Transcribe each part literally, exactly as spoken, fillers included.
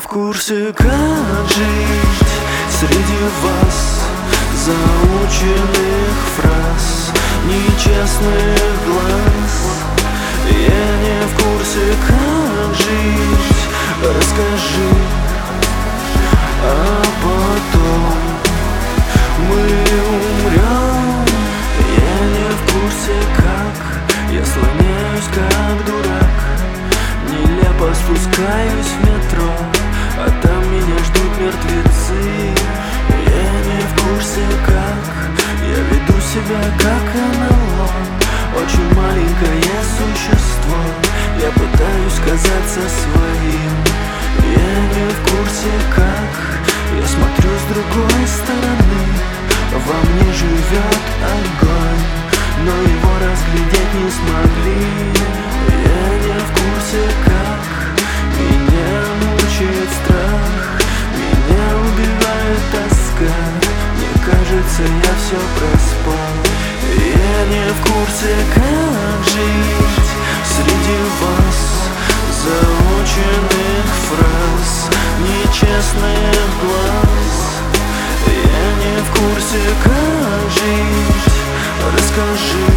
в курсе, как жить среди вас, заученных фраз, нечестных глаз. Я не в курсе, как жить, расскажи, а потом мы умрем. Я не в курсе, как, я слоняюсь как дурак, нелепо спускаюсь в метро, а там меня ждут мертвецы. Я не в курсе, как, я веду себя как эн эл о, очень маленькое существо, я пытаюсь казаться своим. Я не в курсе, как, я смотрю с другой стороны, во мне живет огонь, но его разглядеть не смогли. Я не в курсе, как, меня мучает страх, меня убивает тоска, мне кажется, я все проспал. Я не в курсе, как жить среди вас, заученных фраз, нечестных глаз. Я не в курсе, как жить, расскажи,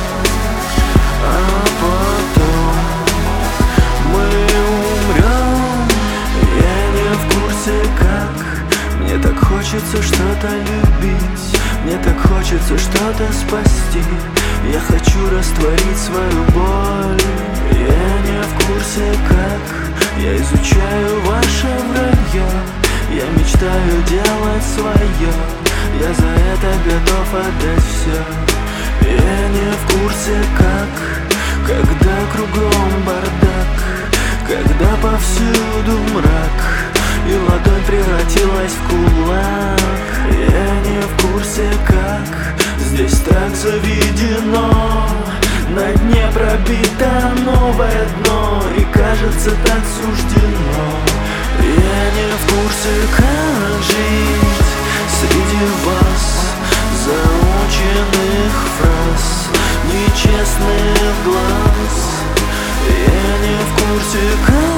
а потом мы умрем. Я не в курсе, как, мне так хочется что-то любить, мне так хочется что-то спасти, я хочу растворить свою боль. Я не в курсе, как, я изучаю ваше вранье, я мечтаю делать свое, я за это готов отдать все. Я не в курсе, как, когда кругом бардак, когда повсюду мрак, и ладонь превратилась в кулак. Я не в курсе, как, здесь так заведено, на дне пробито новое дно, и кажется, так суждено. Я не в курсе, как жить среди вас, заученных фраз, нечестных глаз. Я не в курсе, как